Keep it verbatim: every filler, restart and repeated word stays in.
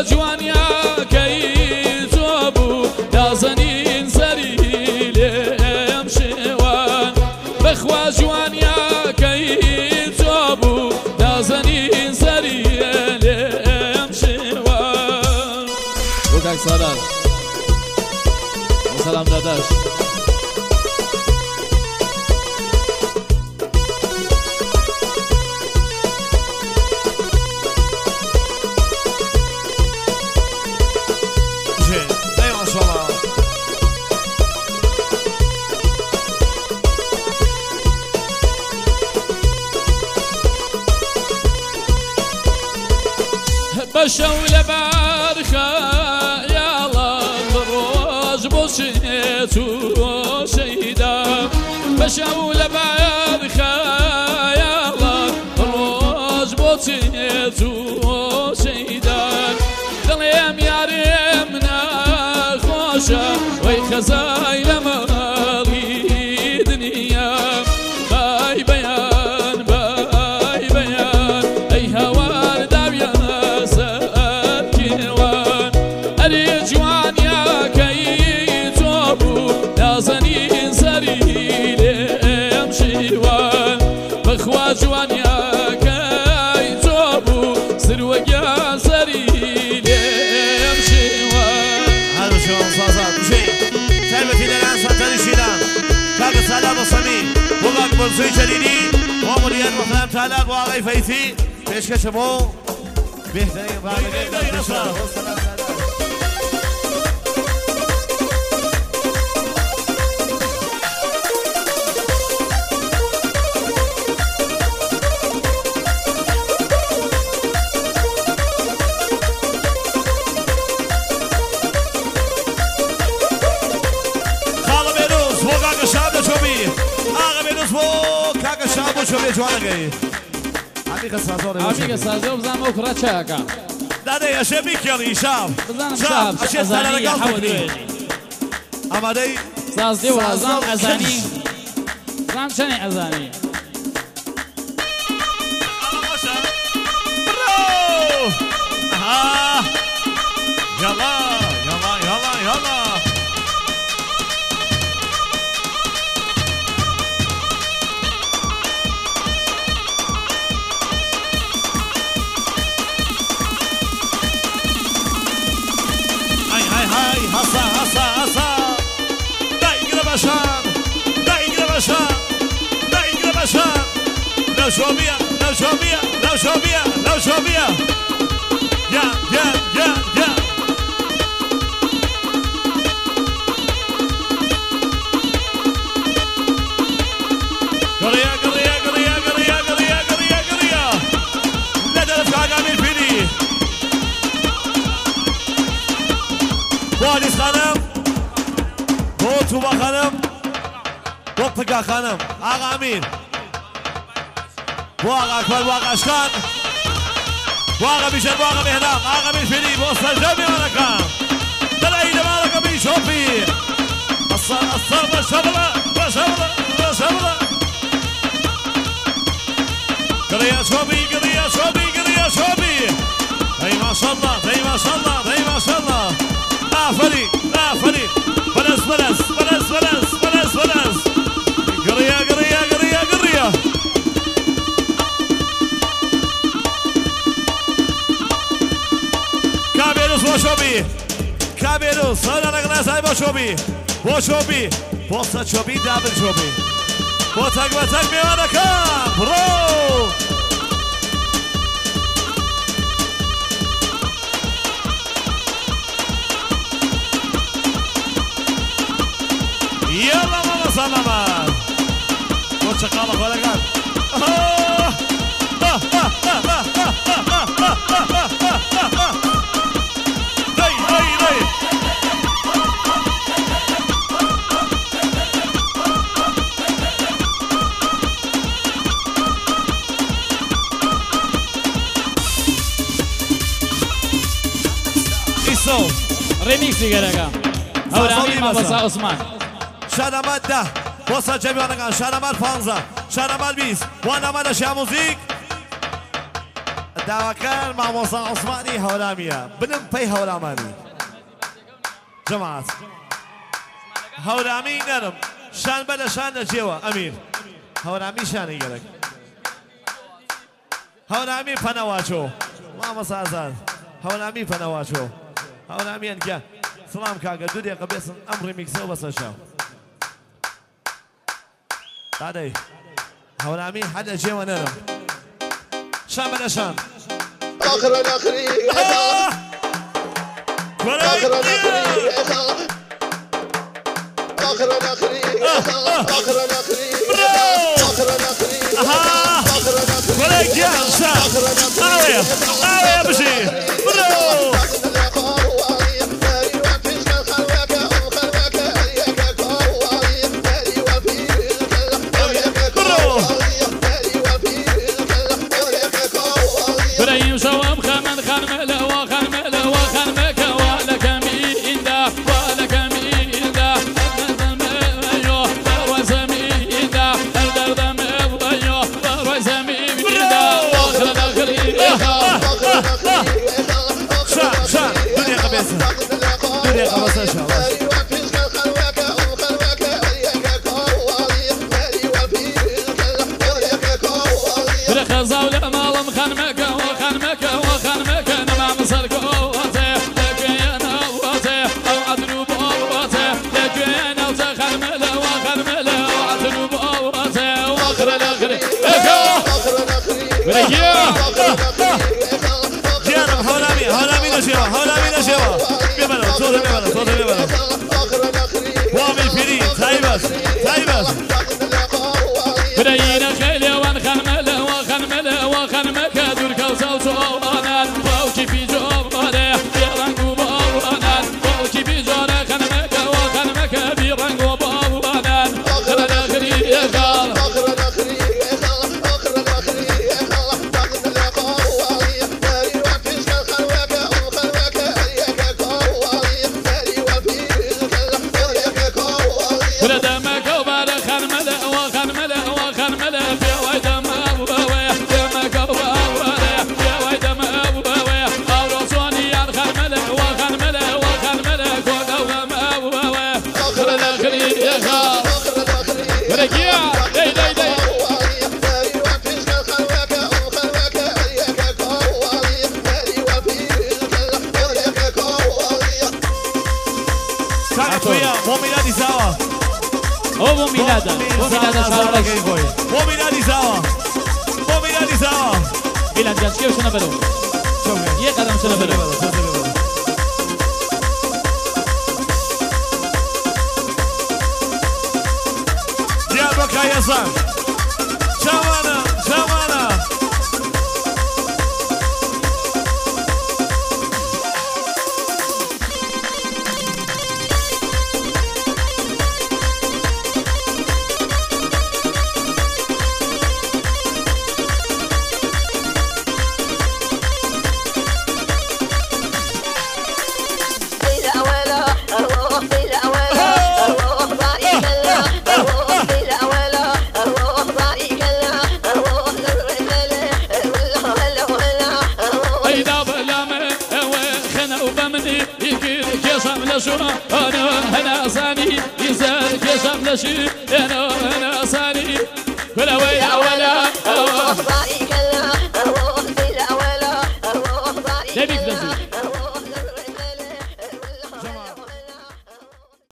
بخوا جوانیا کەی تۆ بوو دازەنین سەری لێم شێوان بخوا جوانیا کەی تۆ بوو دازەنین سەری لێم شێوان بۆ کاک سالار سلام داداش بەشەو لەبەر خەیاڵان ڕۆژ بۆ چێت و شەیدا بەشەو لەبەر خەیاڵان ڕۆژ بۆ چێت و شەیدا دڵێم یارێم نەخۆشە وەی خەزای لە مەڵی دنیا بای بەیان بای بەیان ئەی هەوار داویان دازەنین سەری لێم شێوان بەخوا جوانیاکەی تۆ بوو سروەگیان سەری لێم شێوان هەر شۆن سازات بژێ تایبەتی لەلایەن سەرتەنیشتیان کاکە سالار بەسەمی بۆ کاک بەرزووی جەلیلی بۆ مدیریەت مەحتەرەم تالاق و ئاغای فەیزی پێشکەشە بۆ بێهترین ڕاگەی شوفي جوانا جاي عميق السازور عميق السازور بزعم أخرى شاكا دادي يا شبيك يا شاب بزعم شاب أزاني حودي أما دي ساز دي وزعم أزاني زعم شني أزاني ها يلا يلا يلا يلا هسا هسا هسا دايقرا بشان دايقرا بشان دايقرا بشان لو شوبيا لو شوبيا لو شوبيا لو شوبيا يا يا يا يا قريا قريا قريا قريا قريا قريا قريا لا تلف عقامي الفيدي واليس خانم بو توبا خانم بو پگا خانم آقا امیر بو آقا اکبر بو آقا اشکان بو آقا بیشن بو آقا مهنام آقا امیر فیدی بو سجامی آنکان دلعی دمارکا بی شوفی اصار اصار بشبلا بشبلا بشبلا قرية شوبي قرية شوبي قرية شوبي اي ما شاء الله اي ما شاء الله اي ما شاء الله لا فريق لا فريق بلس بلس بلس بلس بلس بلس قرية قرية قرية قرية كابيروس بوشوبي كابيروس هذا نقلاس هاي بوشوبي بوشوبي بوصة شوبي دابل شوبي بوتك بوتك بيوانا كام برو يلا ماما سلامات وش قالك ولا قال داي داي داي إيسو ريميكس يقرأ هورا ما بس عثمان شادمات ده وصل جميع نقان شادمات پانزده شادمات بیست وانمات اشیا موزیک داواکار مامۆستا عوسمانی هەورامیە بنم پەی هەورامانی جەماعەت هەورامی نەرم شان بە لە شان نەجێوە ئەمیر هەورامی شانی گەرەک هەورامی پەنەواچۆ مامۆستا ئازاد هەورامی پەنەواچۆ هەورامیان گە سڵام کاگە دوو دقیقە بێسن ئەم ڕیمیکسە بەسە شاو دادەی هەورامی حەدە جێوە نەرم شان بە لە شان آخر الآخرين آخر الآخرين آخر الآخرين آخر الآخرين آخر الآخرين آخر الآخرين ولك يا انسان آوية آوية بشي برو بريم شوام خمن خرمله وخرمله وخرمك ولك مين ده ولك مين ده ايوه وزمين ده الدردم ايوه وزمين ده اخر الاخرين شان شان دنيا قبيسة دنيا قبيسة ان شاء الله برخزاو لمالم خرمك وخرمك وخرمك نما مصرك وته لكينا وته او ادرب وته لكينا وتخرمله وخرمله وادرب وته واخر الاخر جيانم هولامي هولامي نشيوه هولامي نشيوه بيبلو صوته بيبلو صوته بيبلو وامي فري تايبس تايبس برينا خيلي وانخرمله وخرمله وخرمك دور كوسو صوانان فوقي في جوانه بيرانغو باوانان فوقي في جوانه خرمك وخرمك بيرانغو باوانان آخر الاخرين يا خال آخر الآخرين آخر الآخرين تاخذ القوالي ناري وفيش خلوك وخلوك ياك قوالي ناري وفيش خلوك قوالي ولدمك وبار خرمله وخرمله وخرمله في ويدم ابوه دمك وبار في ويدم ابوه اورسوني خرمله وخرمله وخرمله كودوم ابوه آخر الاخرين يا خال آخر الآخرين رجيع دي دي دي ناري وفيش خلوك وخلوك ياك قوالي ناري وفيش خلوك قوالي كانت ويا مو ميلادي سوا هو مو ميلاده مو ميلاده صار مو ميلادي سوا مو ميلادي سوا ميلاد جات كيف شنو بلو يا قدم شنو بلو جابك يا يسار شمانة شمانة انا انا صاني يزال كشف لشي انا انا صاني ولا ويا ولا